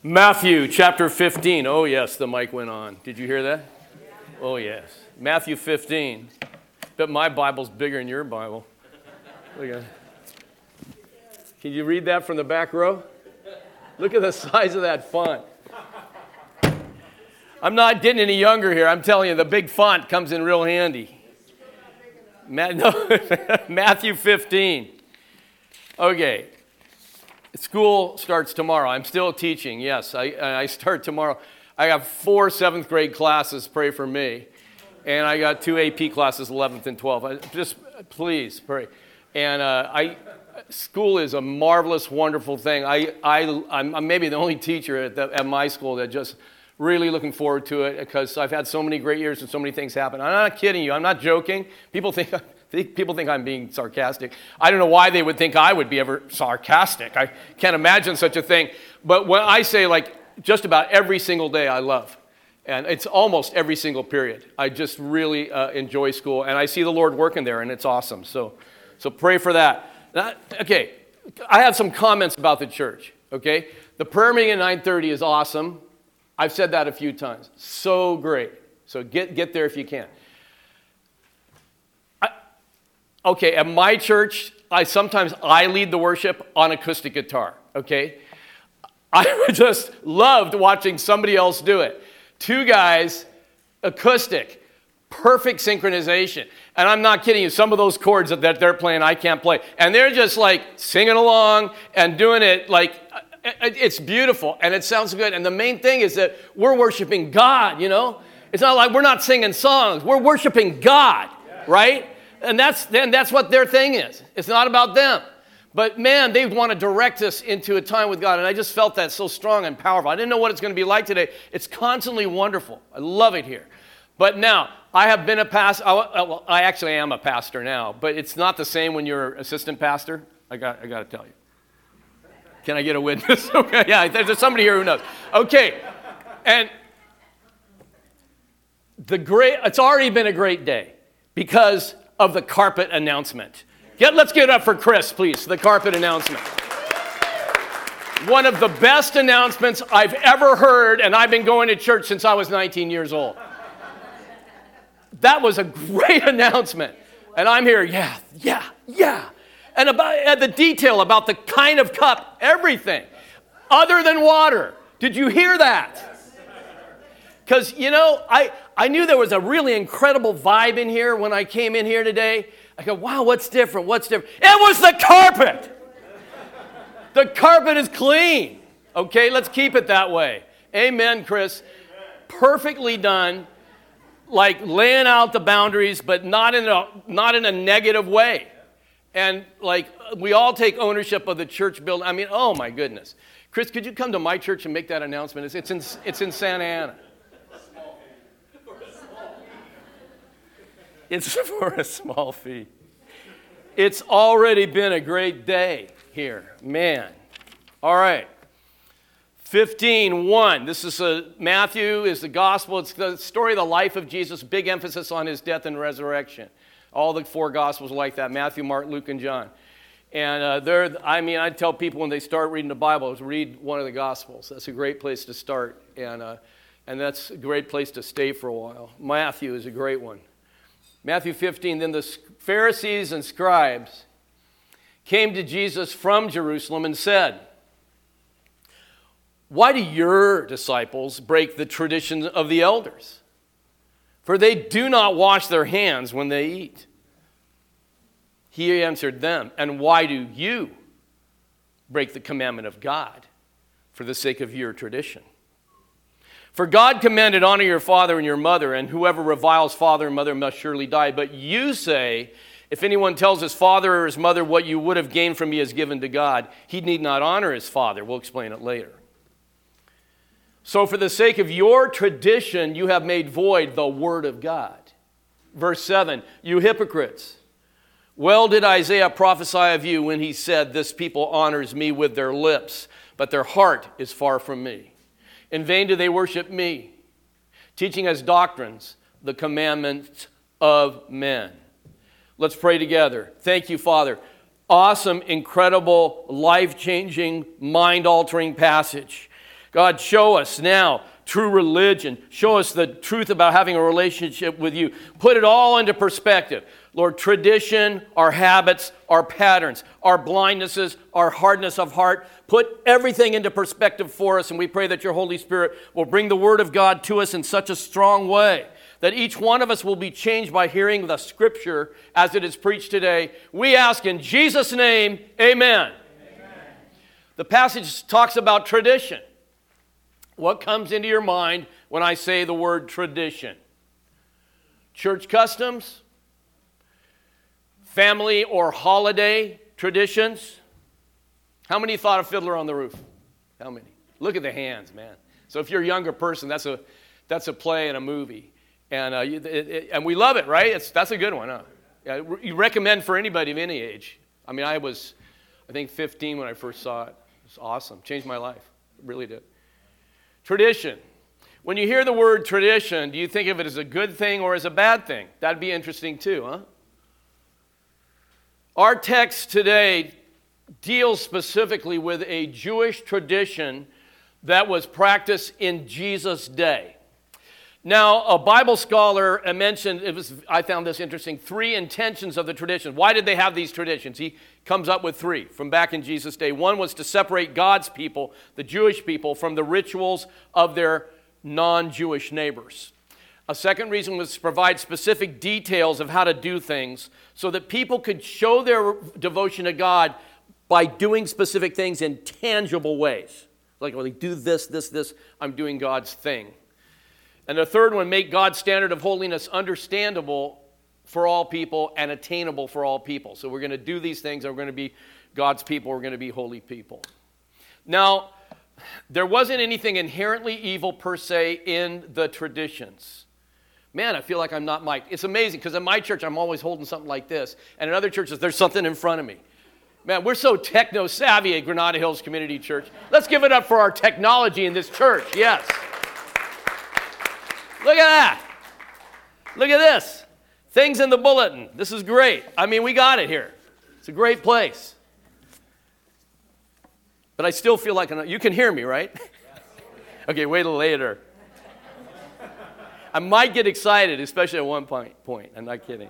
Matthew chapter 15. Oh, yes, the mic went on. Did you hear that? Oh, yes. Matthew 15. But my Bible's bigger than your Bible. Look at it. Can you read that from the back row? Look at the size of that font. I'm not getting any younger here. I'm telling you, the big font comes in real handy. Matthew 15. Okay. School starts tomorrow. I'm still teaching. Yes, I start tomorrow. I have 4 7th grade classes. Pray for me. And I got 2 AP classes, 11th and 12th. Just please pray. And school is a marvelous, wonderful thing. I'm maybe the only teacher at my school that just really looking forward to it because I've had so many great years and so many things happen. I'm not kidding you. I'm not joking. People think I'm being sarcastic. I don't know why they would think I would be ever sarcastic. I can't imagine such a thing. But when I say just about every single day I love, and it's almost every single period, I just really enjoy school. And I see the Lord working there, and it's awesome. So pray for that. Okay, I have some comments about the church, okay? The prayer meeting at 9:30 is awesome. I've said that a few times. So great. So get there if you can. Okay, at my church, sometimes I lead the worship on acoustic guitar, okay? I just loved watching somebody else do it. 2 guys, acoustic, perfect synchronization. And I'm not kidding you, some of those chords that they're playing, I can't play. And they're just singing along and doing it it's beautiful and it sounds good. And the main thing is that we're worshiping God, you know? It's not like we're not singing songs, we're worshiping God, right? And that's what their thing is. It's not about them. But man, they want to direct us into a time with God. And I just felt that so strong and powerful. I didn't know what it's going to be like today. It's constantly wonderful. I love it here. But now, I have been a pastor. I actually am a pastor now. But it's not the same when you're assistant pastor. I got to tell you. Can I get a witness? Okay, yeah, there's somebody here who knows. Okay. And it's already been a great day because of the carpet announcement. Let's give it up for Chris, please, the carpet announcement. One of the best announcements I've ever heard, and I've been going to church since I was 19 years old. That was a great announcement. And I'm here, yeah. And about the detail about the kind of cup, everything, other than water. Did you hear that? Because, I knew there was a really incredible vibe in here when I came in here today. I go, wow, what's different? It was the carpet. The carpet is clean. Okay, let's keep it that way. Amen, Chris. Amen. Perfectly done. Laying out the boundaries, but not in a negative way. And we all take ownership of the church building. I mean, oh my goodness. Chris, could you come to my church and make that announcement? It's in Santa Ana. It's for a small fee. It's already been a great day here. Man. All right. 15:1. This is Matthew is the gospel. It's the story of the life of Jesus. Big emphasis on his death and resurrection. All the 4 gospels are like that. Matthew, Mark, Luke, and John. And I tell people when they start reading the Bible, read one of the gospels. That's a great place to start. And that's a great place to stay for a while. Matthew is a great one. Matthew 15, then the Pharisees and scribes came to Jesus from Jerusalem and said, "Why do your disciples break the tradition of the elders? For they do not wash their hands when they eat." He answered them, "And why do you break the commandment of God for the sake of your tradition? For God commanded, honor your father and your mother, and whoever reviles father and mother must surely die. But you say, if anyone tells his father or his mother what you would have gained from me is given to God, he need not honor his father." We'll explain it later. "So for the sake of your tradition, you have made void the word of God." Verse 7, "You hypocrites, well did Isaiah prophesy of you when he said, 'This people honors me with their lips, but their heart is far from me. In vain do they worship me, teaching as doctrines the commandments of men.'" Let's pray together. Thank you, Father. Awesome, incredible, life-changing, mind-altering passage. God, show us now true religion. Show us the truth about having a relationship with you. Put it all into perspective. Lord, tradition, our habits, our patterns, our blindnesses, our hardness of heart, put everything into perspective for us, and we pray that your Holy Spirit will bring the Word of God to us in such a strong way that each one of us will be changed by hearing the Scripture as it is preached today. We ask in Jesus' name, amen. The passage talks about tradition. What comes into your mind when I say the word tradition? Church customs? Family or holiday traditions? How many thought of Fiddler on the Roof? How many? Look at the hands, man. So if you're a younger person, that's a play and a movie. And and we love it, right? That's a good one, huh? Yeah, you recommend for anybody of any age. I mean, I was, I think, 15 when I first saw it. It was awesome. Changed my life. It really did. Tradition. When you hear the word tradition, do you think of it as a good thing or as a bad thing? That'd be interesting too, huh? Our text today deals specifically with a Jewish tradition that was practiced in Jesus' day. Now, a Bible scholar mentioned, I found this interesting, 3 intentions of the tradition. Why did they have these traditions? He comes up with 3 from back in Jesus' day. One was to separate God's people, the Jewish people, from the rituals of their non-Jewish neighbors. A second reason was to provide specific details of how to do things so that people could show their devotion to God by doing specific things in tangible ways. Like, well, they do this, I'm doing God's thing. And the third one, make God's standard of holiness understandable for all people and attainable for all people. So we're going to do these things, and we're going to be God's people, we're going to be holy people. Now, there wasn't anything inherently evil per se in the traditions. Man, I feel like I'm not mic'd. It's amazing, because in my church, I'm always holding something like this. And in other churches, there's something in front of me. Man, we're so techno-savvy at Granada Hills Community Church. Let's give it up for our technology in this church, yes. Look at that. Look at this. Things in the bulletin. This is great. I mean, we got it here. It's a great place. But I still feel like you can hear me, right? Okay, wait till later. I might get excited, especially at one point. I'm not kidding.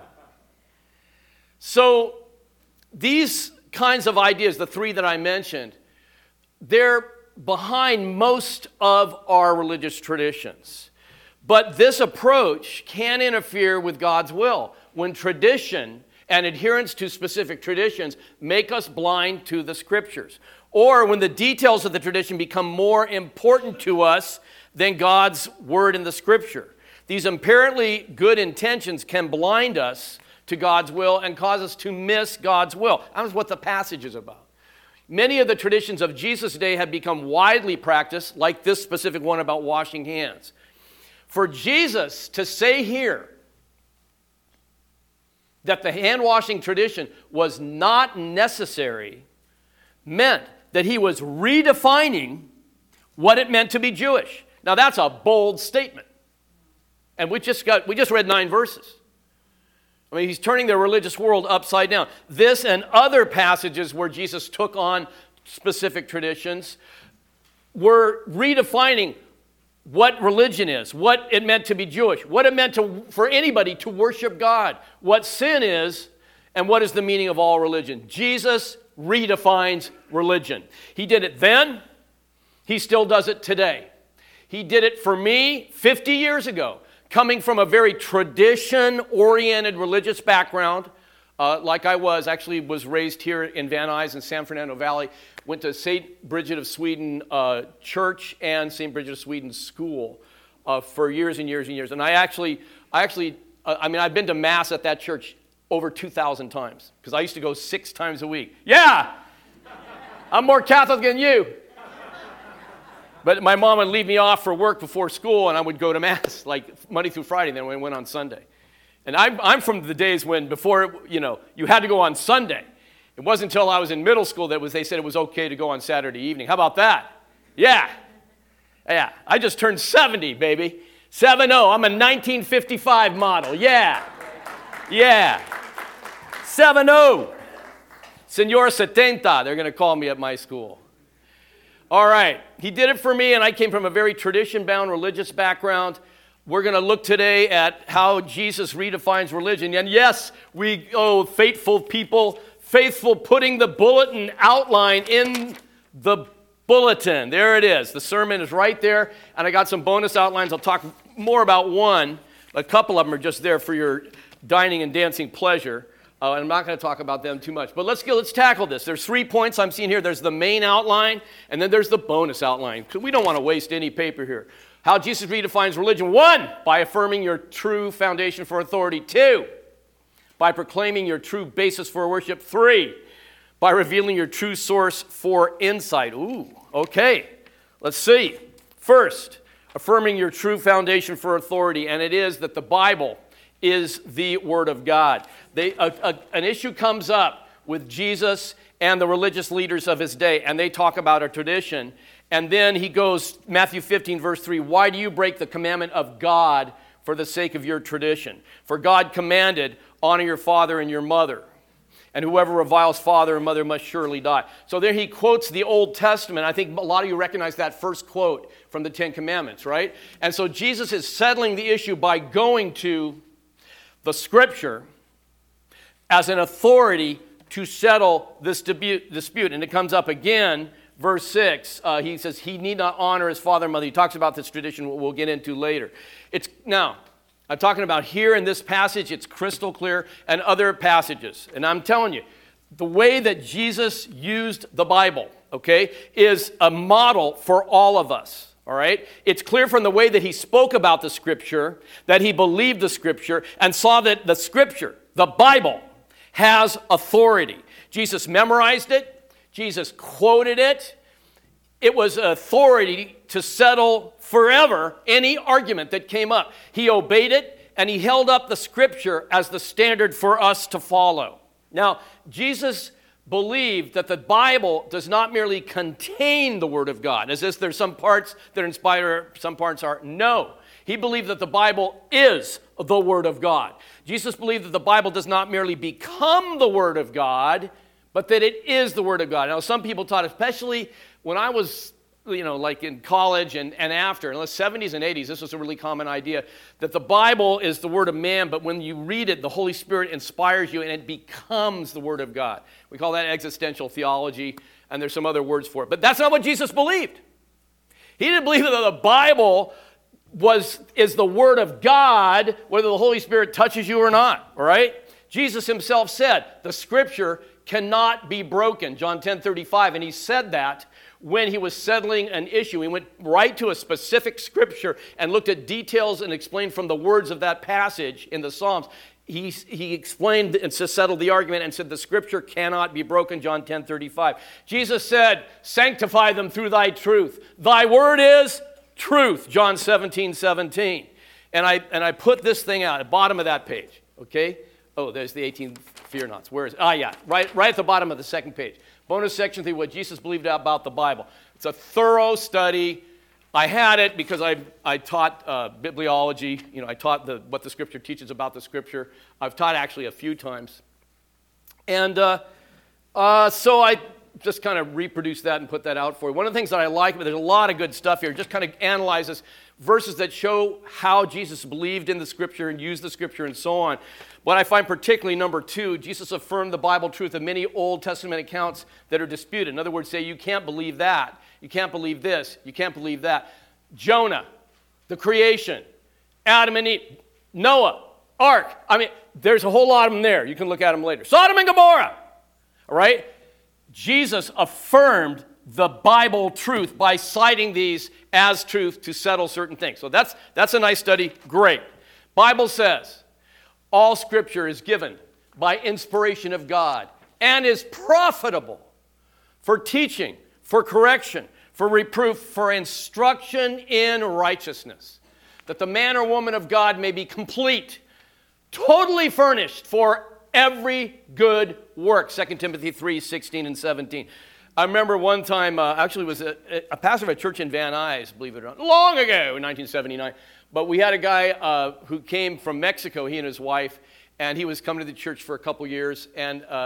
So these kinds of ideas, the 3 that I mentioned, they're behind most of our religious traditions. But this approach can interfere with God's will when tradition and adherence to specific traditions make us blind to the Scriptures, or when the details of the tradition become more important to us than God's Word in the Scripture. These apparently good intentions can blind us to God's will and cause us to miss God's will. That's what the passage is about. Many of the traditions of Jesus' day have become widely practiced, like this specific one about washing hands. For Jesus to say here that the hand-washing tradition was not necessary meant that he was redefining what it meant to be Jewish. Now that's a bold statement. And we just read 9 verses. I mean, he's turning the religious world upside down. This and other passages where Jesus took on specific traditions were redefining what religion is, what it meant to be Jewish, what it meant for anybody to worship God, what sin is, and what is the meaning of all religion. Jesus redefines religion. He did it then. He still does it today. He did it for me 50 years ago, coming from a very tradition-oriented religious background, like I was raised here in Van Nuys in San Fernando Valley, went to St. Bridget of Sweden Church and St. Bridget of Sweden School for years and years and years. And I've been to Mass at that church over 2,000 times, because I used to go 6 times a week. Yeah! I'm more Catholic than you. But my mom would leave me off for work before school, and I would go to Mass, like Monday through Friday, and then we went on Sunday. And I'm from the days when before, you had to go on Sunday. It wasn't until I was in middle school they said it was okay to go on Saturday evening. How about that? Yeah. I just turned 70, baby. 70. I'm a 1955 model. Yeah. 70. Senor 70, they're going to call me at my school. All right. He did it for me, and I came from a very tradition-bound religious background. We're going to look today at how Jesus redefines religion. And yes, faithful people, faithful putting the bulletin outline in the bulletin. There it is. The sermon is right there, and I got some bonus outlines. I'll talk more about one. A couple of them are just there for your dining and dancing pleasure. And I'm not going to talk about them too much. But let's tackle this. There's 3 points I'm seeing here. There's the main outline, and then there's the bonus outline. Because we don't want to waste any paper here. How Jesus redefines religion. 1, by affirming your true foundation for authority. 2, by proclaiming your true basis for worship. 3, by revealing your true source for insight. Ooh, okay. Let's see. First, affirming your true foundation for authority. And it is that the Bible is the Word of God. An issue comes up with Jesus and the religious leaders of his day, and they talk about a tradition. And then he goes, Matthew 15, verse 3, why do you break the commandment of God for the sake of your tradition? For God commanded, honor your father and your mother. And whoever reviles father and mother must surely die. So there he quotes the Old Testament. I think a lot of you recognize that first quote from the Ten Commandments, right? And so Jesus is settling the issue by going to the Scripture as an authority to settle this dispute. And it comes up again, verse 6. He says he need not honor his father and mother. He talks about this tradition we'll get into later. Now, I'm talking about here in this passage, it's crystal clear, and other passages. And I'm telling you, the way that Jesus used the Bible, okay, is a model for all of us. All right? It's clear from the way that he spoke about the Scripture, that he believed the Scripture, and saw that the Scripture, the Bible, has authority. Jesus memorized it. Jesus quoted it. It was authority to settle forever any argument that came up. He obeyed it, and he held up the Scripture as the standard for us to follow. Now, Jesus believed that the Bible does not merely contain the Word of God, as if there's some parts that are inspired, some parts aren't. No. He believed that the Bible is the Word of God. Jesus believed that the Bible does not merely become the Word of God, but that it is the Word of God. Now, some people taught, especially when I was, like in college and after, in the 70s and 80s, this was a really common idea, that the Bible is the Word of man, but when you read it, the Holy Spirit inspires you and it becomes the Word of God. We call that existential theology, and there's some other words for it. But that's not what Jesus believed. He didn't believe that the Bible is the Word of God, whether the Holy Spirit touches you or not, all right? Jesus himself said, the Scripture cannot be broken, John 10:35, and he said that when he was settling an issue. He went right to a specific Scripture and looked at details and explained from the words of that passage in the Psalms. He explained and settled the argument and said the Scripture cannot be broken, John 10:35. Jesus said, sanctify them through thy truth. Thy word is truth, John 17:17. And I put this thing out at the bottom of that page, okay? Oh, there's the 18 fear nots. Where is it? Yeah, right at the bottom of the second page. Bonus section 3, what Jesus believed about the Bible. It's a thorough study. I had it because I taught bibliology. I taught what the Scripture teaches about the Scripture. I've taught actually a few times. And so I just kind of reproduced that and put that out for you. One of the things that I like, but there's a lot of good stuff here, just kind of analyzes verses that show how Jesus believed in the Scripture and used the Scripture and so on. What I find particularly, number 2, Jesus affirmed the Bible truth of many Old Testament accounts that are disputed. In other words, say you can't believe that, you can't believe this, you can't believe that. Jonah, the creation, Adam and Eve, Noah, Ark. There's a whole lot of them there. You can look at them later. Sodom and Gomorrah, all right? Jesus affirmed the Bible truth by citing these as truth to settle certain things. So that's a nice study. Great. Bible says all Scripture is given by inspiration of God and is profitable for teaching, for correction, for reproof, for instruction in righteousness, that the man or woman of God may be complete, totally furnished for every good work. 2 Timothy 3:16 and 17. I remember one time, actually was a pastor of a church in Van Nuys, believe it or not, long ago in 1979. But we had a guy who came from Mexico, he and his wife, and he was coming to the church for a couple years. And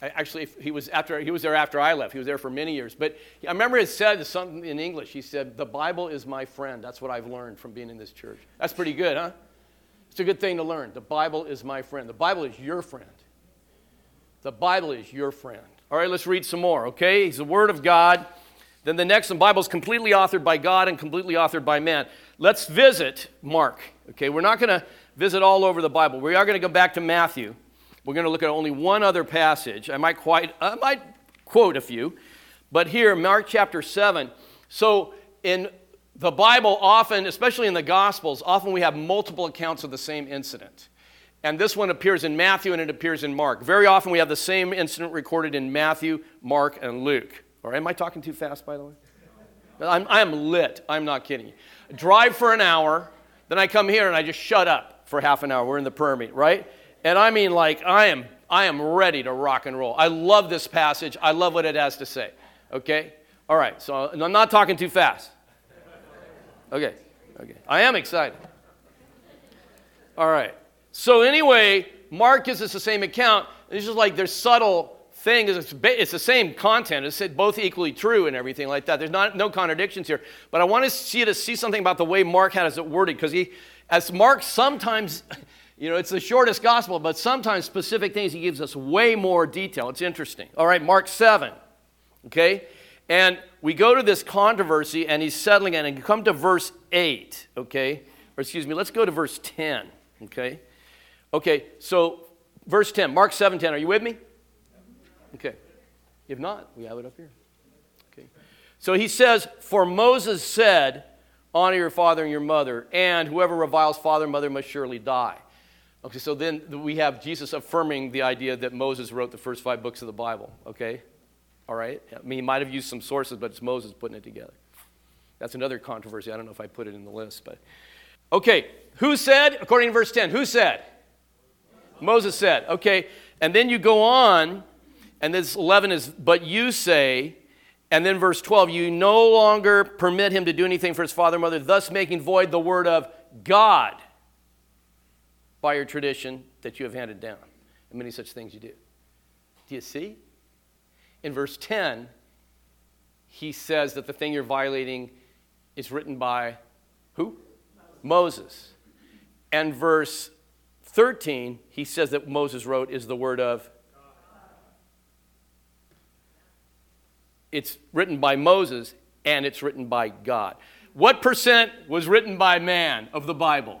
He was there after I left. He was there for many years. But I remember it said something in English. He said, "The Bible is my friend." That's what I've learned from being in this church. That's pretty good, huh? It's a good thing to learn. The Bible is my friend. The Bible is your friend. The Bible is your friend. All right, let's read some more, okay? He's the Word of God. Then the next, the Bible is completely authored by God and completely authored by man. Let's visit Mark, okay? We're not going to visit all over the Bible. We are going to go back to Matthew. We're going to look at only one other passage. I might quote a few. But here, Mark chapter 7. So in the Bible, often, especially in the Gospels, often we have multiple accounts of the same incident. And this one appears in Matthew and it appears in Mark. Very often we have the same incident recorded in Matthew, Mark, and Luke. All right, am I talking too fast, by the way? I am lit. I'm not kidding you. Drive for an hour, then I come here and I just shut up for half an hour. We're in the prayer meeting, right? And I mean, like, I am ready to rock and roll. I love this passage. I love what it has to say. Okay? All right, so I'm not talking too fast. Okay. I am excited. All right. So anyway, Mark gives us the same account. It's just like there's subtle things. It's the same content. It's both equally true and everything like that. There's no contradictions here. But I want you to see something about the way Mark has it worded, because as Mark sometimes, it's the shortest gospel, but sometimes specific things he gives us way more detail. It's interesting. All right, Mark 7. Okay? And we go to this controversy, and he's settling it, and you come to verse 8, okay? Or excuse me, let's go to verse 10, okay? Okay, so verse 10, Mark 7:10. Are you with me? Okay. If not, we have it up here. Okay. So he says, "For Moses said, 'Honor your father and your mother, and whoever reviles father and mother must surely die.'" Okay, so then we have Jesus affirming the idea that Moses wrote the first 5 books of the Bible, okay? All right? I mean, he might have used some sources, but it's Moses putting it together. That's another controversy. I don't know if I put it in the list, but... Okay, who said, according to verse 10, who said? Moses said. Okay, and then you go on, and this 11 is, "But you say," and then verse 12, "You no longer permit him to do anything for his father and mother, thus making void the word of God by your tradition that you have handed down." And many such things you do. Do you see? In verse 10, he says that the thing you're violating is written by who? Moses. And verse 13, he says that Moses wrote is the word of God. It's written by Moses, and it's written by God. What percent was written by man of the Bible?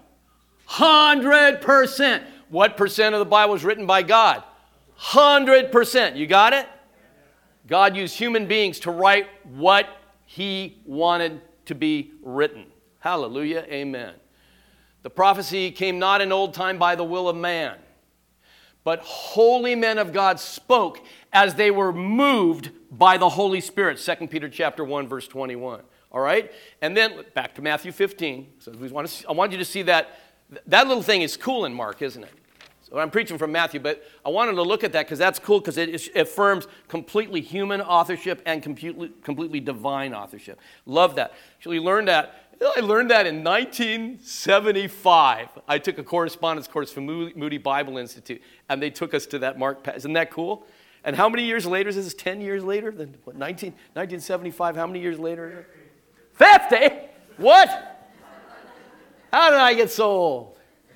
100%. What percent of the Bible was written by God? 100%. You got it? God used human beings to write what he wanted to be written. Hallelujah. Amen. The prophecy came not in old time by the will of man, but holy men of God spoke as they were moved by the Holy Spirit. 2 Peter chapter 1, verse 21. All right? And then back to Matthew 15. So I want you to see that little thing is cool in Mark, isn't it? So I'm preaching from Matthew, but I wanted to look at that because that's cool, because it affirms completely human authorship and completely divine authorship. Love that. Actually learned that. I learned that in 1975. I took a correspondence course from Moody Bible Institute, and they took us to that Mark passage. Isn't that cool? And how many years later is this? 10 years later? 1975, how many years later? 50? What? How did I get so old?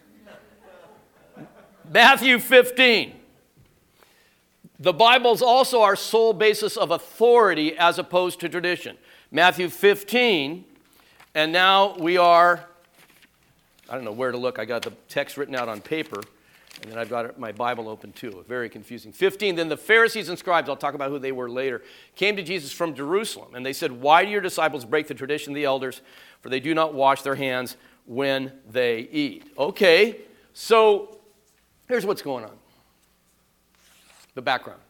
Matthew 15. The Bible is also our sole basis of authority as opposed to tradition. Matthew 15, and now we are, I don't know where to look. I got the text written out on paper, and then I've got my Bible open too. Very confusing. 15, then the Pharisees and scribes, I'll talk about who they were later, came to Jesus from Jerusalem, and they said, "Why do your disciples break the tradition of the elders? For they do not wash their hands when they eat." Okay, so here's what's going on. The background.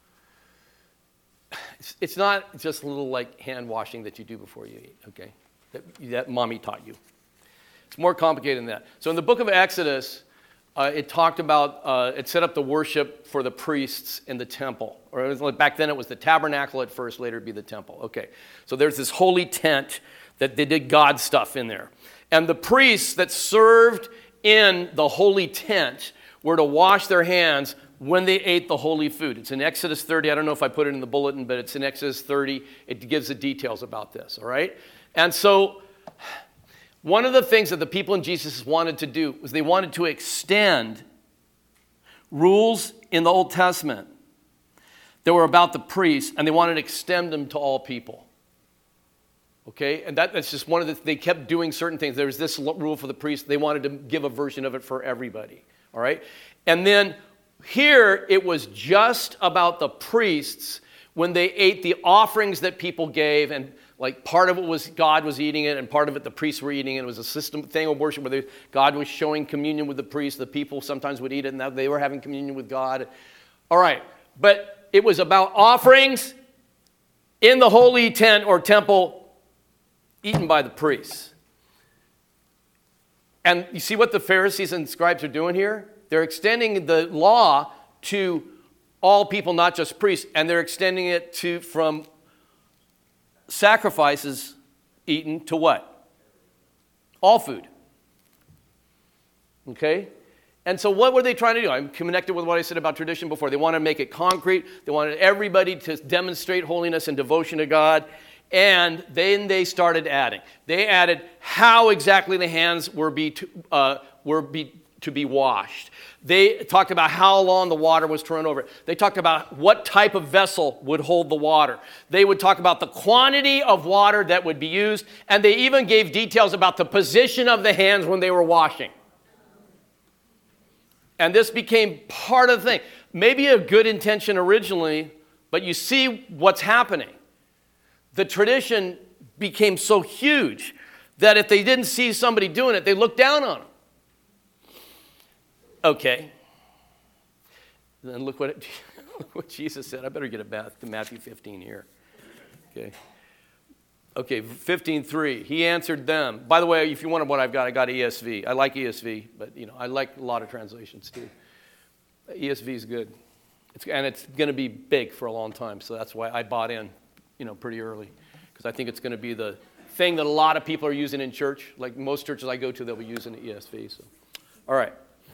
It's not just a little like hand washing that you do before you eat, okay? That mommy taught you. It's more complicated than that. So in the book of Exodus, it talked about, it set up the worship for the priests in the temple. Or back then it was the tabernacle at first, later it'd be the temple. Okay, so there's this holy tent that they did God stuff in there. And the priests that served in the holy tent were to wash their hands when they ate the holy food. It's in Exodus 30. I don't know if I put it in the bulletin, but it's in Exodus 30. It gives the details about this, all right? And so one of the things that the people in Jesus wanted to do was they wanted to extend rules in the Old Testament that were about the priests, and they wanted to extend them to all people. Okay? And that's just one of the, they kept doing certain things. There was this rule for the priests. They wanted to give a version of it for everybody. All right? And then here it was just about the priests when they ate the offerings that people gave, and like part of it was God was eating it, and part of it the priests were eating it. It was a system thing of worship where God was showing communion with the priests. The people sometimes would eat it, and they were having communion with God. All right, but it was about offerings in the holy tent or temple eaten by the priests. And you see what the Pharisees and scribes are doing here? They're extending the law to all people, not just priests, and they're extending it to from sacrifices eaten to what? All food. Okay? And so what were they trying to do? I'm connected with what I said about tradition before. They wanted to make it concrete. They wanted everybody to demonstrate holiness and devotion to God. And then they started adding. They added how exactly the hands were to be washed. They talked about how long the water was to run over it. They talked about what type of vessel would hold the water. They would talk about the quantity of water that would be used. And they even gave details about the position of the hands when they were washing. And this became part of the thing. Maybe a good intention originally, but you see what's happening. The tradition became so huge that if they didn't see somebody doing it, they looked down on them. Okay. Then look what Jesus said. I better get it back to Matthew 15 here. Okay, 15:3. He answered them. By the way, if you wonder what I got ESV. I like ESV, but I like a lot of translations too. ESV is good. And it's going to be big for a long time, so that's why I bought in, pretty early, because I think it's going to be the thing that a lot of people are using in church. Like most churches I go to, they'll be using the ESV. So, all right.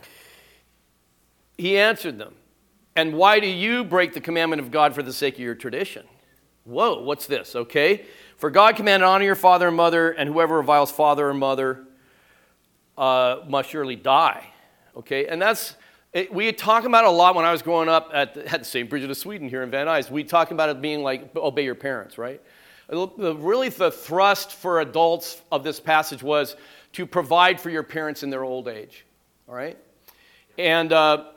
He answered them, and why do you break the commandment of God for the sake of your tradition? Whoa, what's this? Okay. For God commanded, honor your father and mother, and whoever reviles father or mother must surely die. Okay, and we talk about it a lot when I was growing up at St. Bridget of Sweden here in Van Nuys. We talk about it being like obey your parents, right? Really, the thrust for adults of this passage was to provide for your parents in their old age. All right, and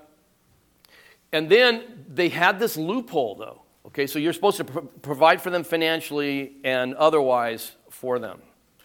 then they had this loophole though. Okay, so you're supposed to provide for them financially and otherwise for them.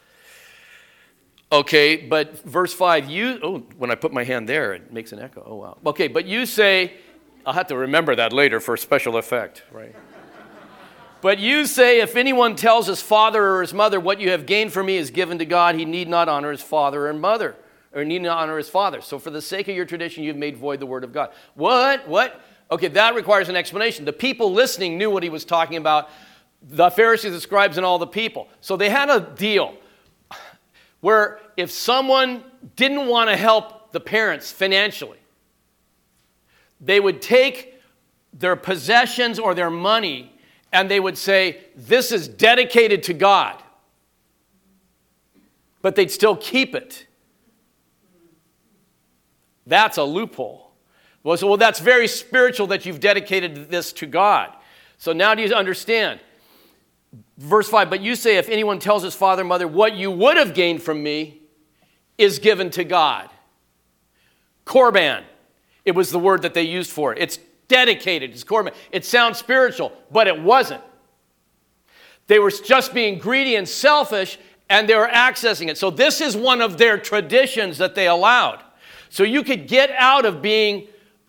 Okay, but verse 5, when I put my hand there, it makes an echo. Oh, wow. Okay, but you say, I'll have to remember that later for special effect, right? But you say, if anyone tells his father or his mother, what you have gained from me is given to God, he need not honor his father and mother, or need not honor his father. So for the sake of your tradition, you've made void the word of God. What? Okay, that requires an explanation. The people listening knew what he was talking about, the Pharisees, the scribes, and all the people. So they had a deal where if someone didn't want to help the parents financially, they would take their possessions or their money and they would say, this is dedicated to God. But they'd still keep it. That's a loophole. Well, that's very spiritual that you've dedicated this to God. So now do you understand? Verse 5, but you say if anyone tells his father or mother, what you would have gained from me is given to God. Korban. It was the word that they used for it. It's dedicated. It's korban. It sounds spiritual, but it wasn't. They were just being greedy and selfish, and they were accessing it. So this is one of their traditions that they allowed. So you could get out of being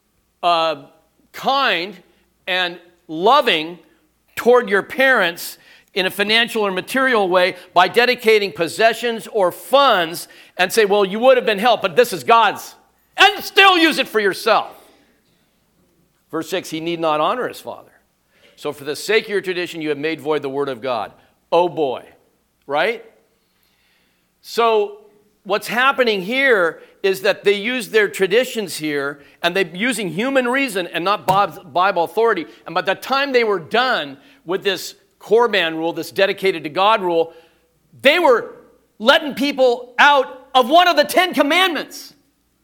kind and loving toward your parents in a financial or material way by dedicating possessions or funds and say, well, you would have been helped, but this is God's. And still use it for yourself. Verse 6, he need not honor his father. So for the sake of your tradition, you have made void the word of God. Oh boy. Right? So what's happening here is that they use their traditions here, and they're using human reason and not Bible authority. And by the time they were done with this Korban rule, this dedicated to God rule, they were letting people out of one of the 10 commandments.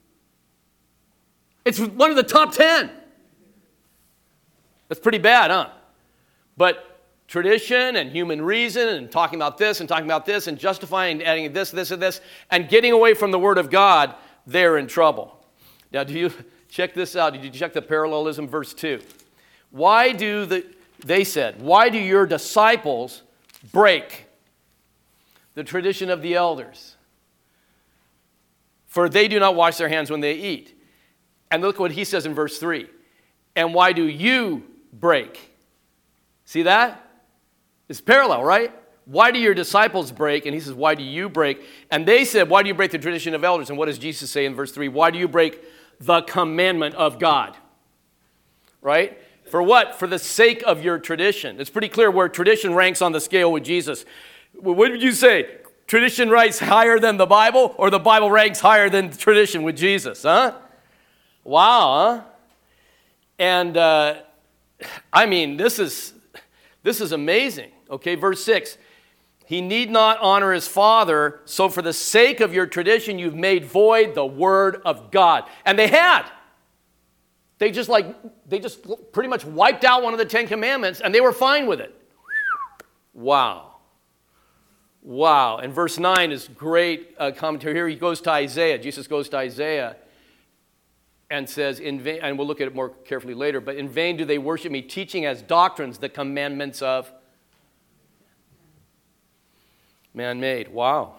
It's one of the top 10. That's pretty bad, huh? But tradition and human reason and talking about this and talking about this and justifying and adding this, this, and this, and getting away from the Word of God, they're in trouble. Now, do you check this out? Did you check the parallelism, verse 2? Why do why do your disciples break the tradition of the elders? For they do not wash their hands when they eat. And look what he says in verse 3. And why do you break? See that? It's parallel, right? Why do your disciples break? And he says, why do you break? And they said, why do you break the tradition of elders? And what does Jesus say in verse 3? Why do you break the commandment of God? Right? For what? For the sake of your tradition. It's pretty clear where tradition ranks on the scale with Jesus. What would you say? Tradition ranks higher than the Bible, or the Bible ranks higher than tradition with Jesus? Huh? Wow, huh? And I mean, this is amazing. Okay, verse 6. He need not honor his father, so for the sake of your tradition, you've made void the word of God. And they had. They just pretty much wiped out one of the 10 commandments, and they were fine with it. Wow. Wow. And verse 9 is great commentary here. He goes to Isaiah. Jesus goes to Isaiah and says, in vain, and we'll look at it more carefully later, but in vain do they worship me, teaching as doctrines the commandments of man-made. Wow.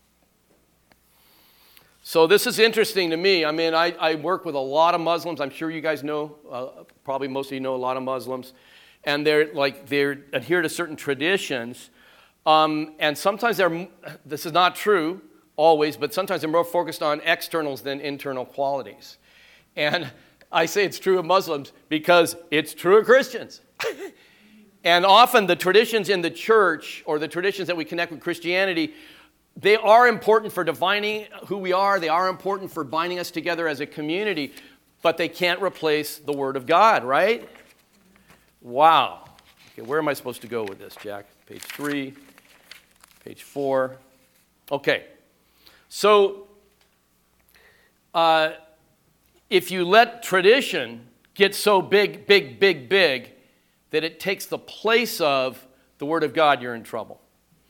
So this is interesting to me. I mean, I work with a lot of Muslims. I'm sure you guys know, probably most of you know a lot of Muslims. And they're adhere to certain traditions. And sometimes this is not true always, but sometimes they're more focused on externals than internal qualities. And I say it's true of Muslims because it's true of Christians. And often the traditions in the church, or the traditions that we connect with Christianity, they are important for defining who we are. They are important for binding us together as a community, but they can't replace the Word of God, right? Wow. Okay, where am I supposed to go with this, Jack? Page 3, page 4. Okay. So, if you let tradition get so big that it takes the place of the Word of God, you're in trouble.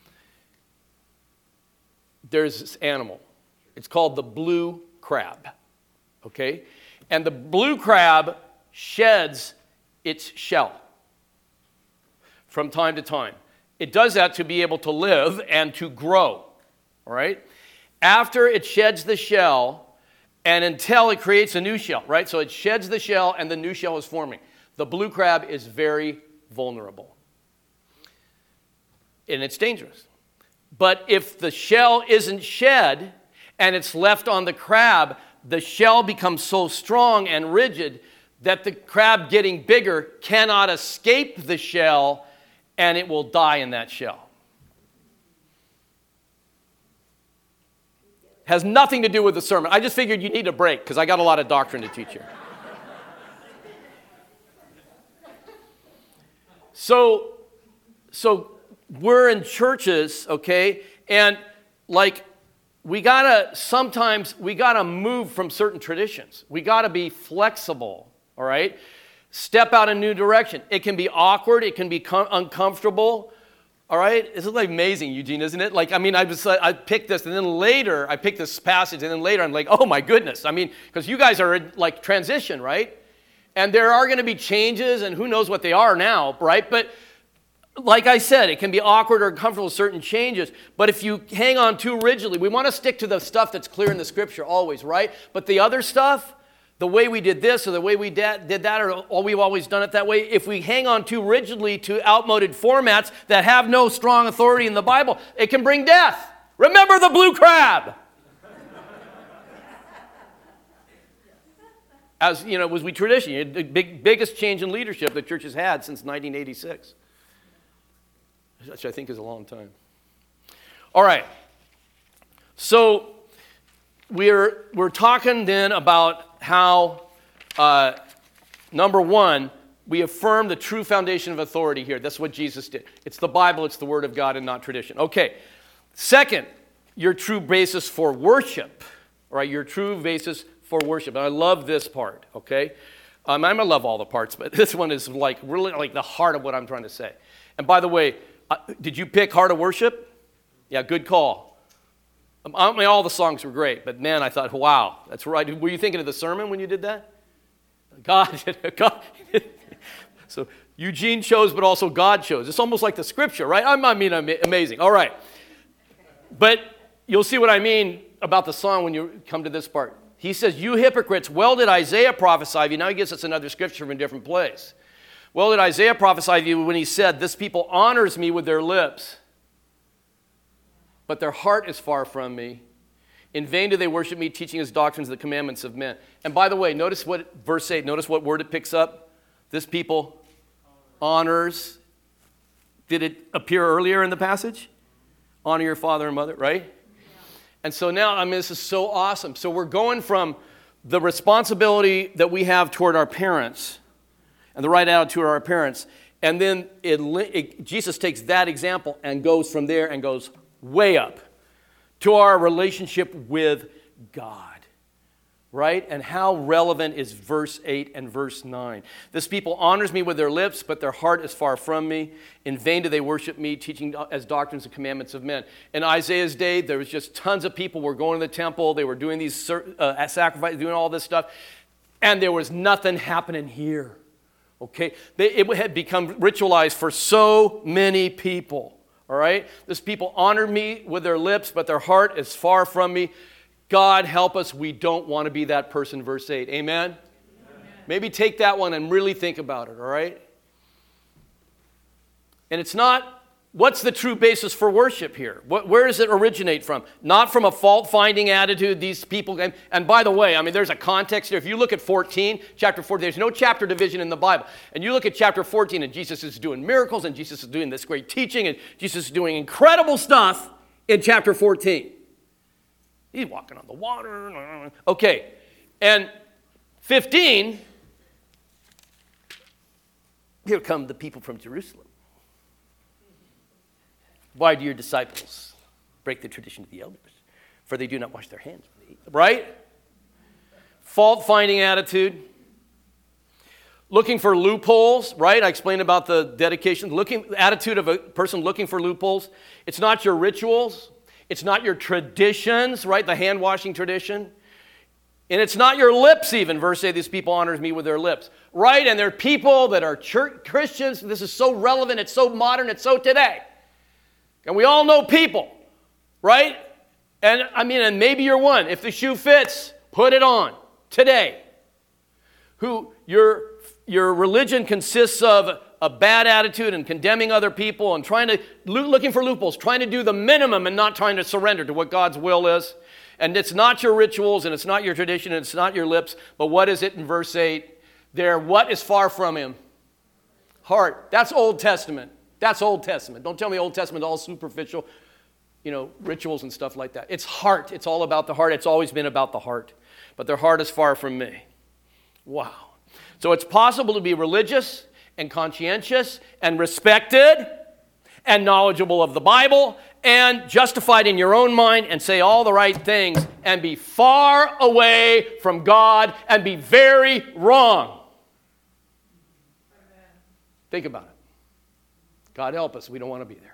There's this animal. It's called the blue crab. Okay? And the blue crab sheds its shell from time to time. It does that to be able to live and to grow. All right? After it sheds the shell, and until it creates a new shell, right? So it sheds the shell and the new shell is forming. The blue crab is very vulnerable. And it's dangerous. But if the shell isn't shed and it's left on the crab, the shell becomes so strong and rigid that the crab getting bigger cannot escape the shell and it will die in that shell. Has nothing to do with the sermon. I just figured you need a break because I got a lot of doctrine to teach here. So we're in churches, okay, and we gotta move from certain traditions. We gotta be flexible, all right? Step out a new direction. It can be awkward. It can be uncomfortable. All right? This is amazing, Eugene, isn't it? I picked this, and then later, I picked this passage, and then later I'm like, oh my goodness. I mean, because you guys are in transition, right? And there are going to be changes, and who knows what they are now, right? But like I said, it can be awkward or uncomfortable with certain changes. But if you hang on too rigidly, we want to stick to the stuff that's clear in the Scripture always, right? But the other stuff, the way we did this or the way we did that or we've always done it that way, if we hang on too rigidly to outmoded formats that have no strong authority in the Bible, it can bring death. Remember the blue crab. As you know, was we tradition, the biggest change in leadership the church has had since 1986, which I think is a long time. All right. So we're talking then about how, number one, we affirm the true foundation of authority here. That's what Jesus did. It's the Bible, it's the Word of God, and not tradition. Okay. Second, your true basis for worship. All right, your true basis for worship. And I love this part, okay? I'm going to love all the parts, but this one is like really like the heart of what I'm trying to say. And by the way, did you pick Heart of Worship? Yeah, good call. I mean, all the songs were great, but man, I thought, wow, that's right. Were you thinking of the sermon when you did that? God. So Eugene chose, but also God chose. It's almost like the scripture, right? I mean, amazing. All right. But you'll see what I mean about the song when you come to this part. He says, you hypocrites, well did Isaiah prophesy of you. Now he gives us another scripture from a different place. Well did Isaiah prophesy of you when he said, this people honors me with their lips, but their heart is far from me. In vain do they worship me, teaching as doctrines the commandments of men. And by the way, notice what verse 8, notice what word it picks up. This people honors. Did it appear earlier in the passage? Honor your father and mother, right? Yeah. And so now, I mean, this is so awesome. So we're going from the responsibility that we have toward our parents and the right attitude toward our parents, and then Jesus takes that example and goes from there and goes way up to our relationship with God. Right? And how relevant is verse 8 and verse 9? This people honors me with their lips, but their heart is far from me. In vain do they worship me, teaching as doctrines the commandments of men. In Isaiah's day, there was just tons of people were going to the temple. They were doing these sacrifices, doing all this stuff. And there was nothing happening here. Okay? It had become ritualized for so many people. All right? This people honor me with their lips, but their heart is far from me. God help us, we don't want to be that person, verse 8. Amen? Amen? Maybe take that one and really think about it, all right? And it's not, what's the true basis for worship here? Where does it originate from? Not from a fault-finding attitude, these people, and by the way, I mean, there's a context here. If you look at chapter 14, there's no chapter division in the Bible. And you look at chapter 14, and Jesus is doing miracles, and Jesus is doing this great teaching, and Jesus is doing incredible stuff in chapter 14. He's walking on the water. Okay. And 15, here come the people from Jerusalem. Why do your disciples break the tradition of the elders? For they do not wash their hands when they eat. Right? Fault-finding attitude. Looking for loopholes, right? I explained about the dedication. Attitude of a person looking for loopholes. It's not your rituals. It's not your traditions, right? The hand-washing tradition. And it's not your lips even. Verse 8, these people honors me with their lips. Right? And they're people that are Christians. This is so relevant. It's so modern. It's so today. And we all know people, right? And I mean, and maybe you're one. If the shoe fits, put it on today. Who your religion consists of a bad attitude and condemning other people and looking for loopholes, trying to do the minimum and not trying to surrender to what God's will is. And it's not your rituals and it's not your tradition and it's not your lips, but what is it in verse 8? What is far from him? Heart. That's Old Testament. That's Old Testament. Don't tell me Old Testament is all superficial, rituals and stuff like that. It's heart. It's all about the heart. It's always been about the heart. But their heart is far from me. Wow. So it's possible to be religious and conscientious and respected and knowledgeable of the Bible and justified in your own mind and say all the right things and be far away from God and be very wrong. Amen. Think about it. God help us. We don't want to be there.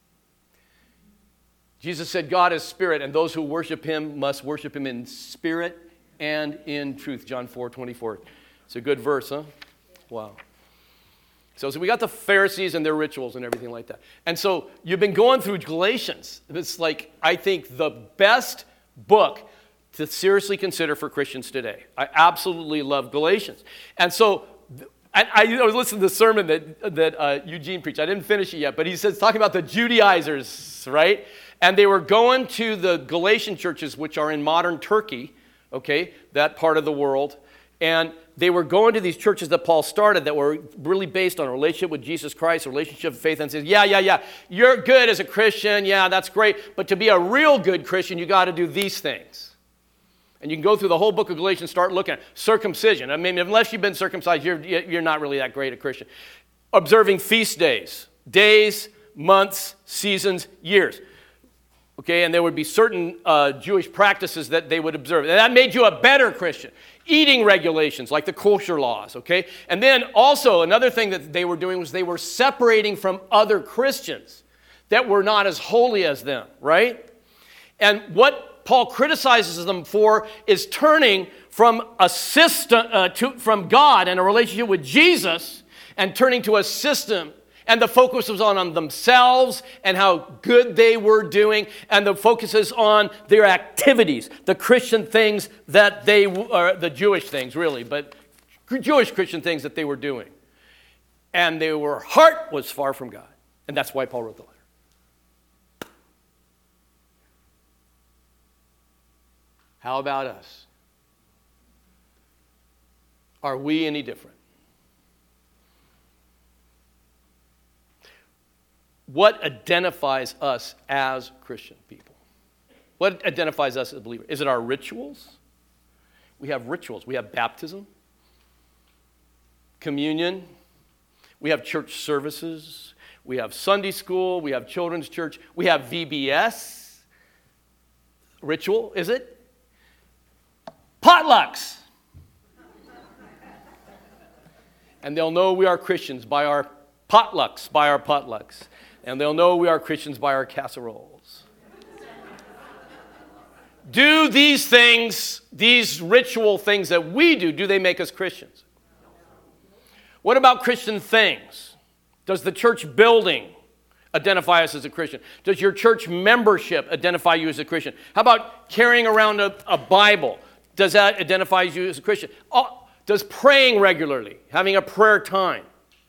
Jesus said God is spirit, and those who worship him must worship him in spirit and in truth. John 4:24. It's a good verse, huh? Wow. So we got the Pharisees and their rituals and everything like that. And so you've been going through Galatians. It's like, I think, the best book to seriously consider for Christians today. I absolutely love Galatians. And so I was listening to the sermon that Eugene preached. I didn't finish it yet, but he says, talking about the Judaizers, right? And they were going to the Galatian churches, which are in modern Turkey, okay, that part of the world. And they were going to these churches that Paul started that were really based on a relationship with Jesus Christ, a relationship of faith, and says, yeah, you're good as a Christian, yeah, that's great, but to be a real good Christian, you got to do these things. And you can go through the whole book of Galatians, start looking at circumcision. I mean, unless you've been circumcised, you're not really that great a Christian. Observing feast days, months, seasons, years. Okay, and there would be certain Jewish practices that they would observe. And that made you a better Christian. Eating regulations, like the kosher laws, okay? And then also another thing that they were doing was they were separating from other Christians that were not as holy as them, right? And what Paul criticizes them for is turning from a system from God and a relationship with Jesus and turning to a system. And the focus was on themselves and how good they were doing. And the focus is on their activities, the Christian things that they are, the Jewish things really, but Jewish Christian things that they were doing. And their heart was far from God. And that's why Paul wrote the letter. How about us? Are we any different? What identifies us as Christian people? What identifies us as believers? Is it our rituals? We have rituals. We have baptism, communion. We have church services. We have Sunday school. We have children's church. We have VBS. Ritual, is it? Potlucks. And they'll know we are Christians by our potlucks. And they'll know we are Christians by our casseroles. Do these things, these ritual things that we do they make us Christians? What about Christian things? Does the church building identify us as a Christian? Does your church membership identify you as a Christian? How about carrying around a Bible? Does that identify you as a Christian? Does praying regularly, having a prayer time?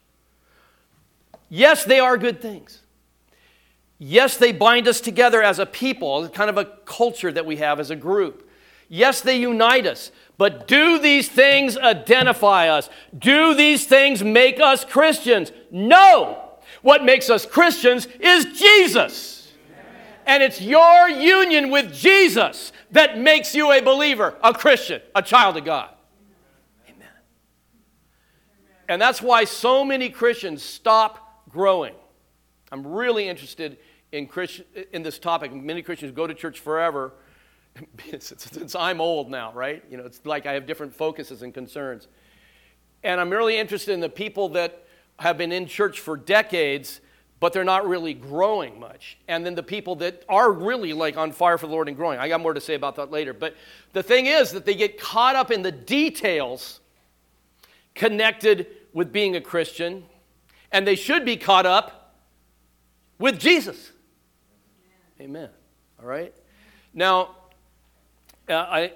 Yes, they are good things. Yes, they bind us together as a people, kind of a culture that we have as a group. Yes, they unite us. But do these things identify us? Do these things make us Christians? No! What makes us Christians is Jesus. And it's your union with Jesus that makes you a believer, a Christian, a child of God. Amen. And that's why so many Christians stop growing. I'm really interested in this topic. Many Christians go to church forever. Since I'm old now, right? You know, it's like I have different focuses and concerns. And I'm really interested in the people that have been in church for decades, but they're not really growing much. And then the people that are really like on fire for the Lord and growing. I got more to say about that later. But the thing is that they get caught up in the details connected with being a Christian, and they should be caught up with Jesus. Amen. All right? Now, I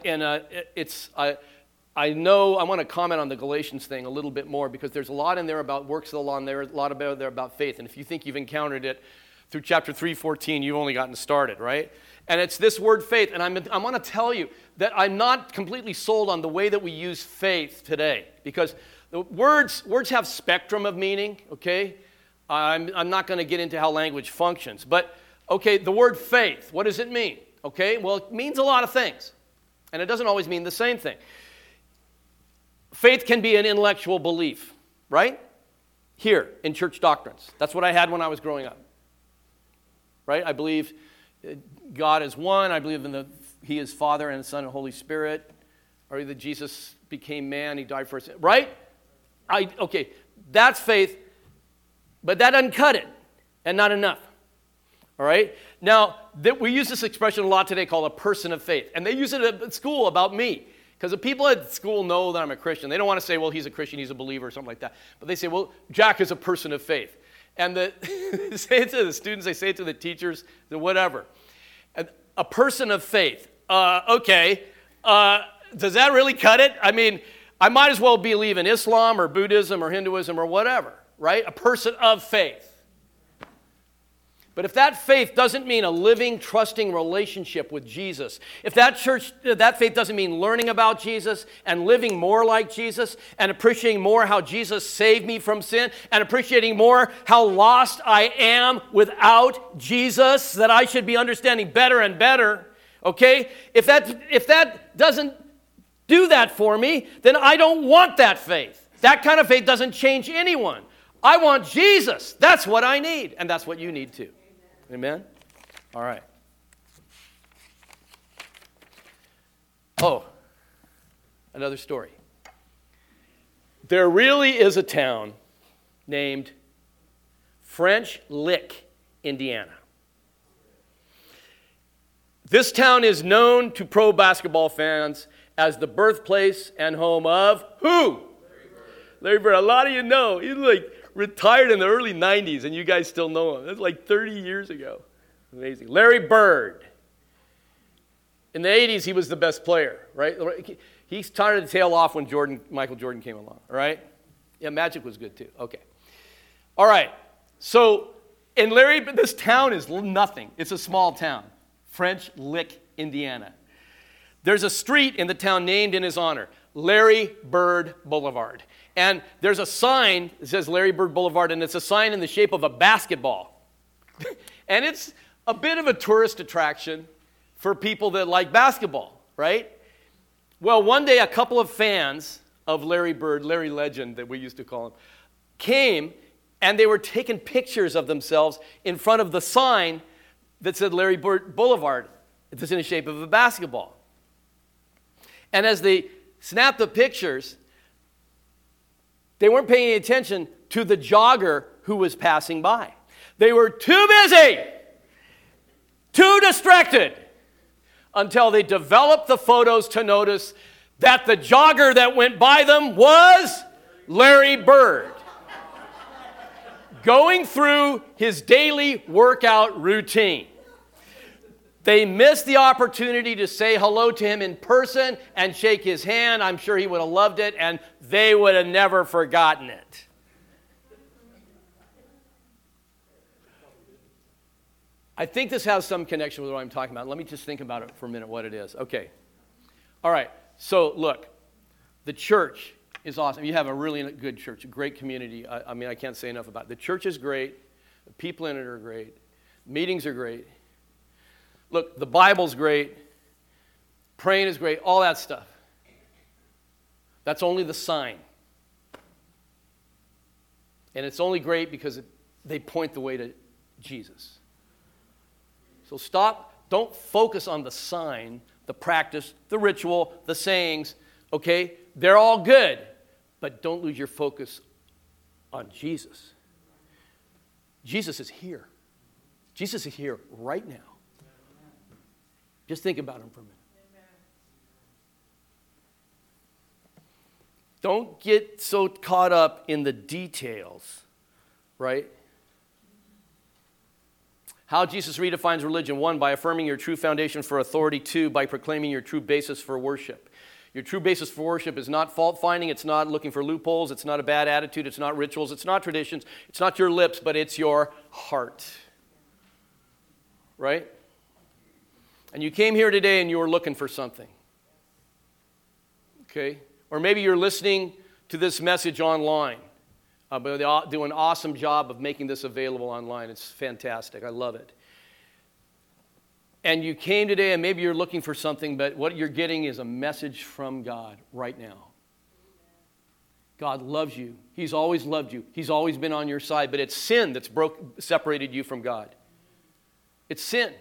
know I want to comment on the Galatians thing a little bit more because there's a lot in there about works of the law and there's a lot there about faith. And if you think you've encountered it through chapter 3:14, you've only gotten started, right? And it's this word faith. And I want to tell you that I'm not completely sold on the way that we use faith today because the words have spectrum of meaning, okay? I'm not going to get into how language functions. But, okay, the word faith, what does it mean? Okay, well, it means a lot of things. And it doesn't always mean the same thing. Faith can be an intellectual belief, right? Here in church doctrines. That's what I had when I was growing up. Right? I believe God is one. I believe in He is Father and Son and Holy Spirit. Or that Jesus became man. He died for us. Right? Okay, that's faith. But that doesn't cut it. And not enough. All right? Now, we use this expression a lot today called a person of faith. And they use it at school about me. Because the people at school know that I'm a Christian. They don't want to say, well, he's a Christian, he's a believer, or something like that. But they say, well, Jack is a person of faith. And they say it to the students, they say it to the teachers, whatever. A person of faith. Okay. Does that really cut it? I mean, I might as well believe in Islam or Buddhism or Hinduism or whatever, right? A person of faith. But if that faith doesn't mean a living, trusting relationship with Jesus, if that faith doesn't mean learning about Jesus and living more like Jesus and appreciating more how Jesus saved me from sin and appreciating more how lost I am without Jesus, that I should be understanding better and better Okay? If that doesn't do that for me, then I don't want that faith. That kind of faith doesn't change anyone. I want Jesus. That's what I need. And that's what you need too. Amen? All right. Oh, another story. There really is a town named French Lick, Indiana. This town is known to pro basketball fans as the birthplace and home of who? Larry Bird. A lot of you know. He's like retired in the early 90s, and you guys still know him. That's like 30 years ago. Amazing. Larry Bird. In the 80s, he was the best player, right? He started to tail off when Michael Jordan came along, right? Yeah, Magic was good too. Okay. All right. So, this town is nothing. It's a small town. French Lick, Indiana. There's a street in the town named in his honor, Larry Bird Boulevard. And there's a sign that says Larry Bird Boulevard, and it's a sign in the shape of a basketball. And it's a bit of a tourist attraction for people that like basketball, right? Well, one day a couple of fans of Larry Bird, Larry Legend that we used to call him, came and they were taking pictures of themselves in front of the sign that said Larry Bird Boulevard. It's in the shape of a basketball. And as they snapped the pictures, they weren't paying any attention to the jogger who was passing by. They were too busy, too distracted, until they developed the photos to notice that the jogger that went by them was Larry Bird, going through his daily workout routine. They missed the opportunity to say hello to him in person and shake his hand. I'm sure he would have loved it, and they would have never forgotten it. I think this has some connection with what I'm talking about. Let me just think about it for a minute, what it is. Okay. All right. So, look, the church is awesome. You have a really good church, a great community. I mean, I can't say enough about it. The church is great. The people in it are great. Meetings are great. Look, the Bible's great. Praying is great. All that stuff. That's only the sign. And it's only great because they point the way to Jesus. So don't focus on the sign, the practice, the ritual, the sayings, okay? They're all good, but don't lose your focus on Jesus. Jesus is here. Jesus is here right now. Just think about him for a minute. Don't get so caught up in the details, right? How Jesus redefines religion. 1, by affirming your true foundation for authority. 2, by proclaiming your true basis for worship. Your true basis for worship is not fault-finding. It's not looking for loopholes. It's not a bad attitude. It's not rituals. It's not traditions. It's not your lips, but it's your heart. Right? And you came here today and you were looking for something. Okay? Or maybe you're listening to this message online. But they do an awesome job of making this available online. It's fantastic. I love it. And you came today and maybe you're looking for something, but what you're getting is a message from God right now. God loves you. He's always loved you. He's always been on your side, but it's sin that's separated you from God. It's sin.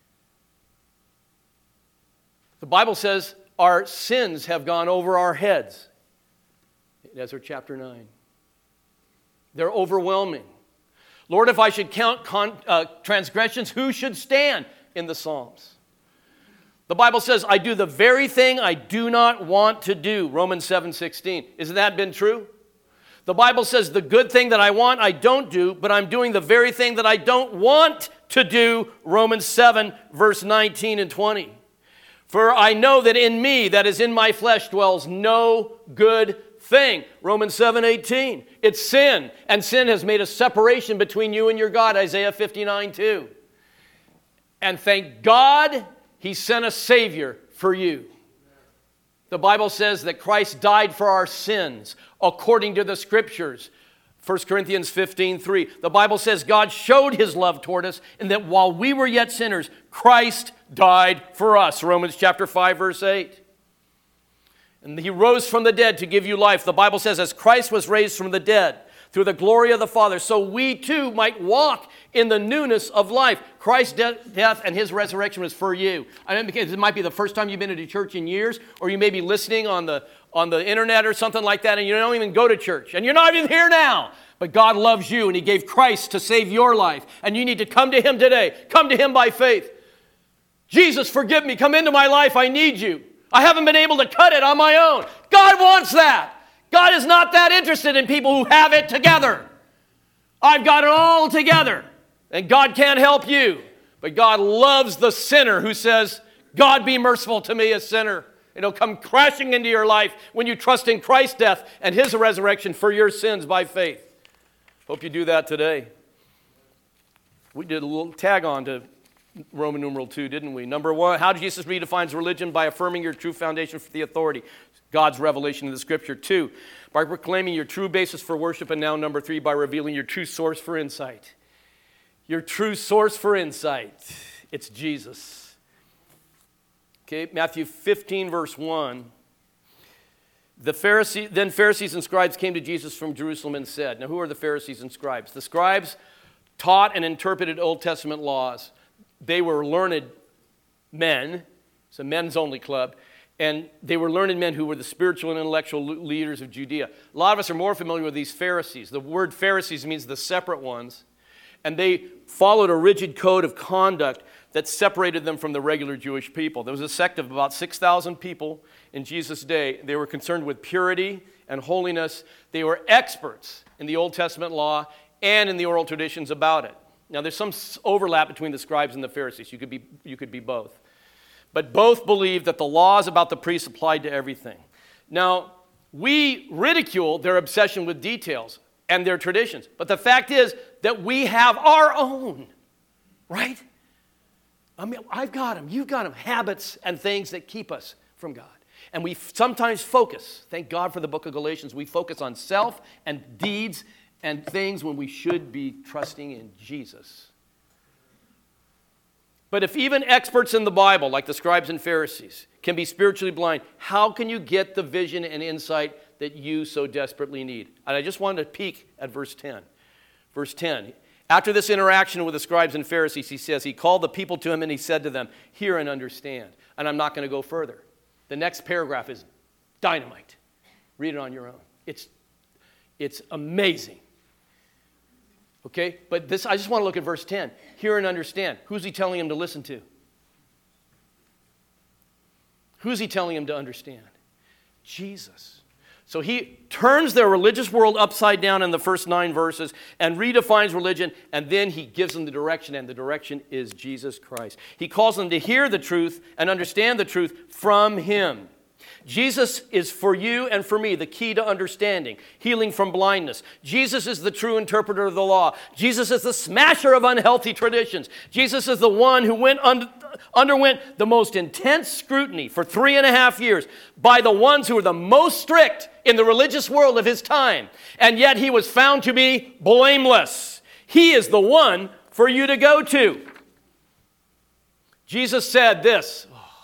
The Bible says our sins have gone over our heads. Ezra chapter 9. They're overwhelming. Lord, if I should count transgressions, who should stand in the Psalms? The Bible says, I do the very thing I do not want to do. Romans 7:16. Isn't that been true? The Bible says the good thing that I want, I don't do, but I'm doing the very thing that I don't want to do. Romans 7, verse 19 and 20. For I know that in me, that is in my flesh, dwells no good thing. Romans 7:18. It's sin, and sin has made a separation between you and your God. Isaiah 59:2. And thank God he sent a Savior for you. The Bible says that Christ died for our sins according to the Scriptures. 1 Corinthians 15:3. The Bible says God showed his love toward us in that while we were yet sinners, Christ died for us. Romans chapter 5, verse 8. And he rose from the dead to give you life. The Bible says as Christ was raised from the dead through the glory of the Father, so we too might walk in the newness of life. Christ's death and his resurrection was for you. I mean, because it might be the first time you've been to church in years, or you may be listening on the internet or something like that, and you don't even go to church, and you're not even here now. But God loves you, and he gave Christ to save your life, and you need to come to him today. Come to him by faith. Jesus, forgive me. Come into my life. I need you. I haven't been able to cut it on my own. God wants that. God is not that interested in people who have it together. I've got it all together, and God can't help you. But God loves the sinner who says, God, be merciful to me, a sinner. It'll come crashing into your life when you trust in Christ's death and his resurrection for your sins by faith. Hope you do that today. We did a little tag on to Roman numeral 2, didn't we? Number 1, how Jesus redefines religion by affirming your true foundation for the authority, God's revelation in the Scripture. 2, by proclaiming your true basis for worship. And now number 3, by revealing your true source for insight. Your true source for insight. It's Jesus. Okay, Matthew 15, verse 1. Then Pharisees and scribes came to Jesus from Jerusalem and said, now who are the Pharisees and scribes? The scribes taught and interpreted Old Testament laws. They were learned men. It's a men's only club. And they were learned men who were the spiritual and intellectual leaders of Judea. A lot of us are more familiar with these Pharisees. The word Pharisees means the separate ones. And they followed a rigid code of conduct that separated them from the regular Jewish people. There was a sect of about 6,000 people in Jesus' day. They were concerned with purity and holiness. They were experts in the Old Testament law and in the oral traditions about it. Now, there's some overlap between the scribes and the Pharisees. You could be both. But both believed that the laws about the priests applied to everything. Now, we ridicule their obsession with details and their traditions. But the fact is that we have our own, right? I mean, I've got them, you've got them, habits and things that keep us from God. And we sometimes focus, thank God for the book of Galatians, we focus on self and deeds and things when we should be trusting in Jesus. But if even experts in the Bible, like the scribes and Pharisees, can be spiritually blind, how can you get the vision and insight that you so desperately need? And I just wanted to peek at verse 10. Verse 10. After this interaction with the scribes and Pharisees, he says, he called the people to him and he said to them, hear and understand. And I'm not going to go further. The next paragraph is dynamite. Read it on your own. It's amazing. Okay? But this, I just want to look at verse 10. Hear and understand. Who's he telling him to listen to? Who's he telling him to understand? Jesus. So he turns their religious world upside down in the first 9 verses and redefines religion, and then he gives them the direction, and the direction is Jesus Christ. He calls them to hear the truth and understand the truth from him. Jesus is for you and for me the key to understanding, healing from blindness. Jesus is the true interpreter of the law. Jesus is the smasher of unhealthy traditions. Jesus is the one who underwent the most intense scrutiny for 3.5 years by the ones who were the most strict in the religious world of his time. And yet he was found to be blameless. He is the one for you to go to. Jesus said this.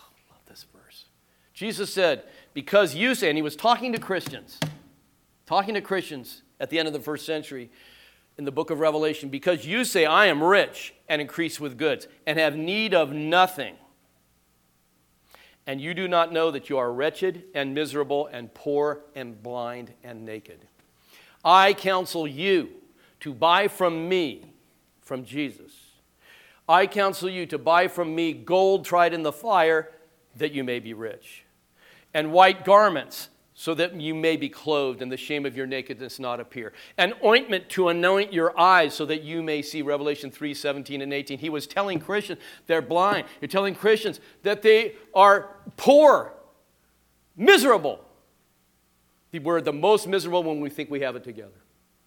Jesus said, because you say, and he was talking to Christians at the end of the first century in the book of Revelation, because you say, I am rich and increase with goods and have need of nothing, and you do not know that you are wretched and miserable and poor and blind and naked. I counsel you to buy from me, from Jesus. I counsel you to buy from me gold tried in the fire, that you may be rich, and white garments, so that you may be clothed and the shame of your nakedness not appear, and ointment to anoint your eyes so that you may see. Revelation 3:17 and 18. He was telling Christians they're blind. You're telling Christians that they are poor, miserable. We're the most miserable when we think we have it together.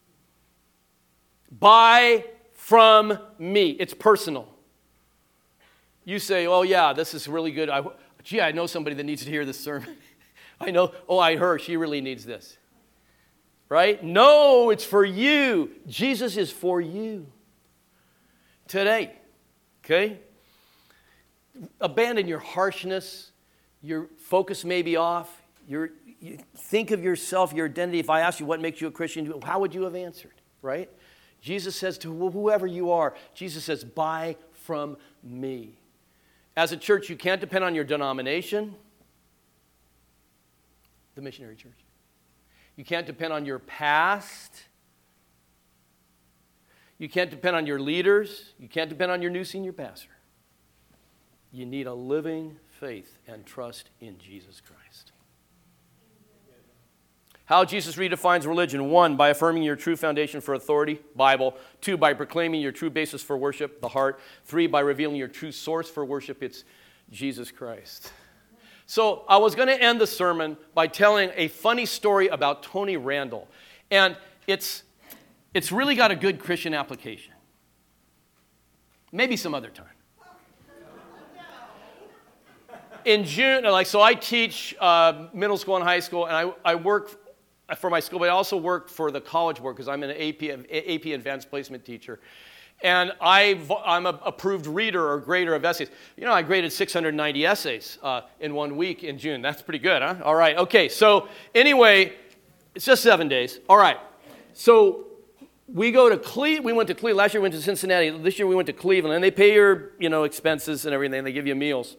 Buy from me. It's personal. You say, oh yeah, this is really good. I know somebody that needs to hear this sermon. I know, I heard she really needs this. right? No, it's for you. Jesus is for you today, okay? Abandon your harshness. Your focus may be off. You think of yourself, your identity. If I asked you what makes you a Christian, how would you have answered, right? Jesus says to whoever you are, Jesus says, buy from me. As a church, you can't depend on your denomination, the missionary church. You can't depend on your past. You can't depend on your leaders. You can't depend on your new senior pastor. You need a living faith and trust in Jesus Christ. How Jesus redefines religion. 1, by affirming your true foundation for authority, Bible. 2, by proclaiming your true basis for worship, the heart. 3, by revealing your true source for worship, it's Jesus Christ. So I was going to end the sermon by telling a funny story about Tony Randall. And it's really got a good Christian application. Maybe some other time. In June, so I teach middle school and high school, and I work for my school, but I also work for the College Board because I'm an AP Advanced Placement teacher. And I'm an approved reader or grader of essays. You know, I graded 690 essays in 1 week in June. That's pretty good, huh? All right, okay. So anyway, it's just 7 days. All right. So we go to Cleveland. We went to Cleveland. Last year we went to Cincinnati. This year we went to Cleveland. And they pay your, expenses and everything. They give you meals.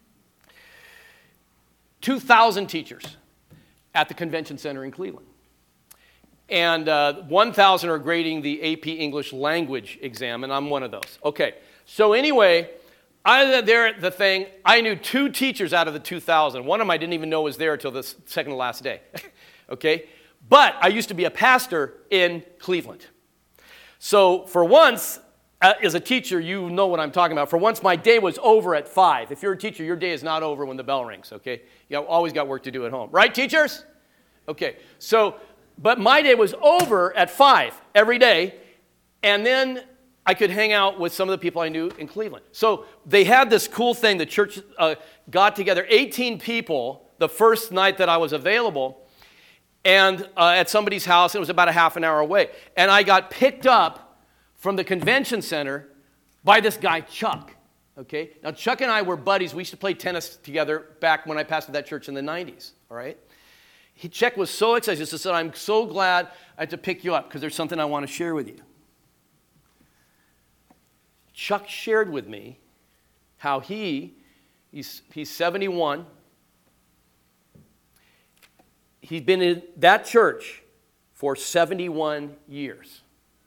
2,000 teachers at the convention center in Cleveland. And 1,000 are grading the AP English language exam, and I'm one of those. Okay, so anyway, there at the thing, I knew 2 teachers out of the 2,000. One of them I didn't even know was there until the second to last day. Okay, but I used to be a pastor in Cleveland. So for once, as a teacher, you know what I'm talking about. For once, my day was over at 5. If you're a teacher, your day is not over when the bell rings, okay? You always got work to do at home. Right, teachers? Okay, but my day was over at 5 every day, and then I could hang out with some of the people I knew in Cleveland. So they had this cool thing. The church got together, 18 people, the first night that I was available, and at somebody's house. It was about a half an hour away. And I got picked up from the convention center by this guy, Chuck. Okay? Now, Chuck and I were buddies. We used to play tennis together back when I pastored that church in the 90s. All right? Chuck was so excited. He said, I'm so glad I had to pick you up because there's something I want to share with you. Chuck shared with me how he's 71. He's been in that church for 71 years.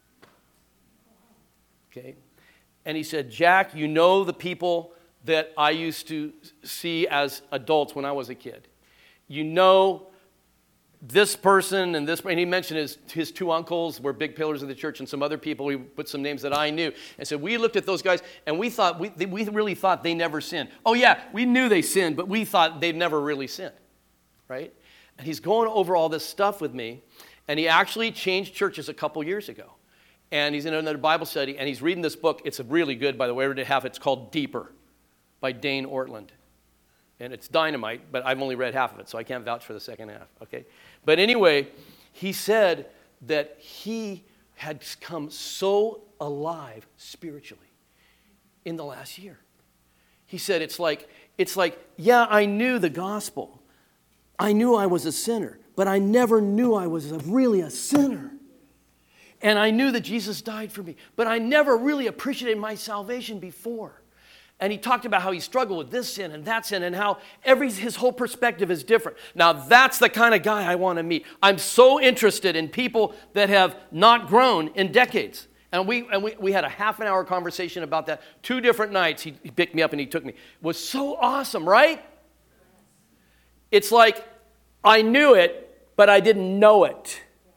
Okay? And he said, Jack, you know the people that I used to see as adults when I was a kid. You know this person and this, and he mentioned his 2 uncles were big pillars of the church and some other people. We put some names that I knew. And so we looked at those guys and we really thought they never sinned. Oh yeah, we knew they sinned, but we thought they'd never really sinned, right? And he's going over all this stuff with me, and he actually changed churches a couple years ago. And he's in another Bible study, and he's reading this book. It's really good, by the way. It's called Deeper by Dane Ortland. And it's dynamite, but I've only read half of it, so I can't vouch for the second half, okay? But anyway, he said that he had come so alive spiritually in the last year. He said it's like, yeah, I knew the gospel. I knew I was a sinner, but I never knew I was really a sinner. And I knew that Jesus died for me, but I never really appreciated my salvation before. And he talked about how he struggled with this sin and that sin and how his whole perspective is different. Now, that's the kind of guy I want to meet. I'm so interested in people that have not grown in decades. And we had a half an hour conversation about that. 2 different nights, he picked me up and he took me. It was so awesome, right? It's like I knew it, but I didn't know it.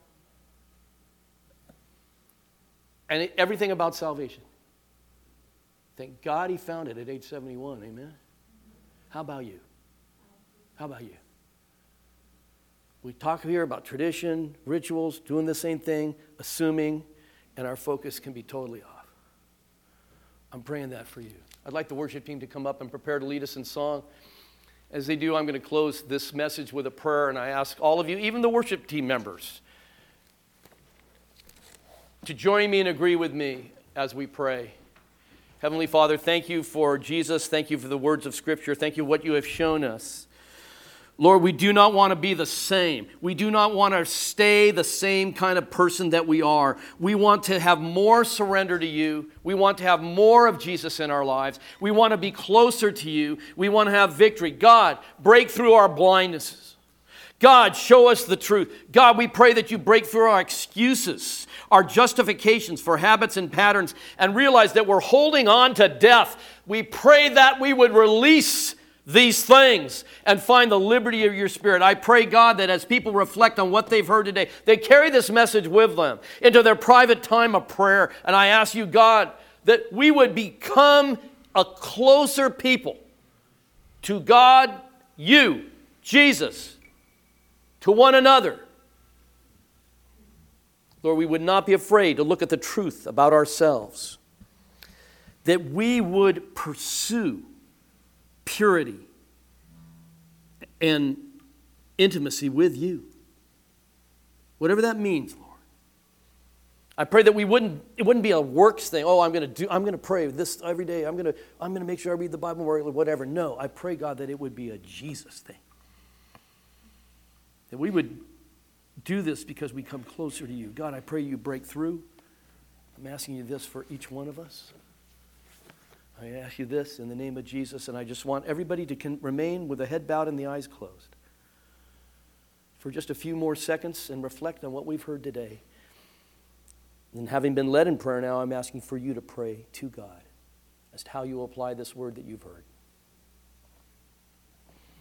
And everything about salvation. Thank God he found it at age 71, amen? How about you? How about you? We talk here about tradition, rituals, doing the same thing, assuming, and our focus can be totally off. I'm praying that for you. I'd like the worship team to come up and prepare to lead us in song. As they do, I'm going to close this message with a prayer, and I ask all of you, even the worship team members, to join me and agree with me as we pray. Heavenly Father, thank you for Jesus. Thank you for the words of Scripture. Thank you for what you have shown us. Lord, we do not want to be the same. We do not want to stay the same kind of person that we are. We want to have more surrender to you. We want to have more of Jesus in our lives. We want to be closer to you. We want to have victory. God, break through our blindnesses. God, show us the truth. God, we pray that you break through our excuses, our justifications for habits and patterns, and realize that we're holding on to death. We pray that we would release these things and find the liberty of your Spirit. I pray, God, that as people reflect on what they've heard today, they carry this message with them into their private time of prayer. And I ask you, God, that we would become a closer people to God, you, Jesus, to one another. Lord, we would not be afraid to look at the truth about ourselves, that we would pursue purity and intimacy with you. Whatever that means, Lord. I pray that it wouldn't be a works thing. Oh, I'm going to pray this every day. I'm going to make sure I read the Bible or whatever. No, I pray, God, that it would be a Jesus thing. That we would do this because we come closer to you. God, I pray you break through. I'm asking you this for each one of us. I ask you this in the name of Jesus, and I just want everybody to remain with the head bowed and the eyes closed for just a few more seconds and reflect on what we've heard today. And having been led in prayer now, I'm asking for you to pray to God as to how you apply this word that you've heard.